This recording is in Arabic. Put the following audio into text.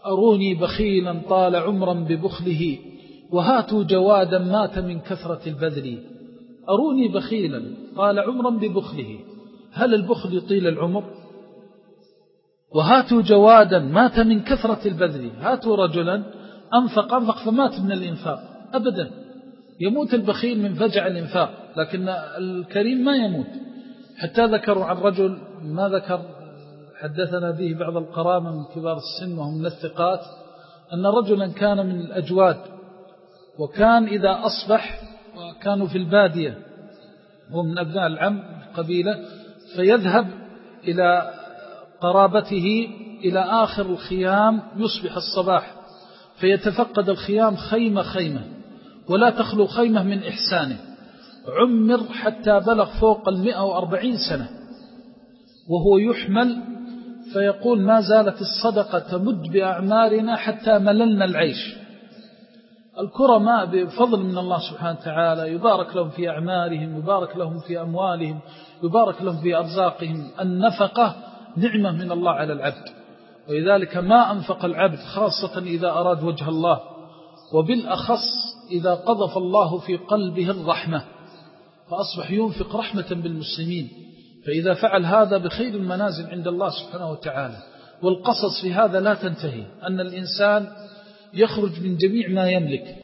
أروني بخيلا طال عمرا ببخله وهاتوا جوادا مات من كثرة البذل. أروني بخيلا طال عمرا ببخله، هل البخل يطيل العمر؟ وهاتوا جوادا مات من كثرة البذل، هاتوا رجلا أنفق فمات من الإنفاق. أبدا، يموت البخيل من فجع الإنفاق، لكن الكريم ما يموت. حتى ذكروا عن رجل ما ذكر حدثنا به بعض القرامة من كبار السن وهم من الثقات، أن رجلا كان من الأجواد، وكان إذا أصبح وكانوا في البادية ومن أبناء العم القبيلة، فيذهب إلى قرابته إلى آخر الخيام، يصبح الصباح فيتفقد الخيام خيمة خيمة، ولا تخلو خيمة من إحسانه. عمر حتى بلغ فوق 140 سنة وهو يحمل، فيقول ما زالت الصدقة تمد بأعمارنا حتى مللنا العيش. الكرماء بفضل من الله سبحانه وتعالى يبارك لهم في أعمارهم، يبارك لهم في أموالهم، يبارك لهم في أرزاقهم. النفقة نعمة من الله على العبد، ولذلك ما أنفق العبد خاصة إذا أراد وجه الله، وبالأخص إذا قذف الله في قلبه الرحمة فأصبح ينفق رحمة بالمسلمين، فإذا فعل هذا بخير المنازل عند الله سبحانه وتعالى. والقصص في هذا لا تنتهي، أن الإنسان يخرج من جميع ما يملك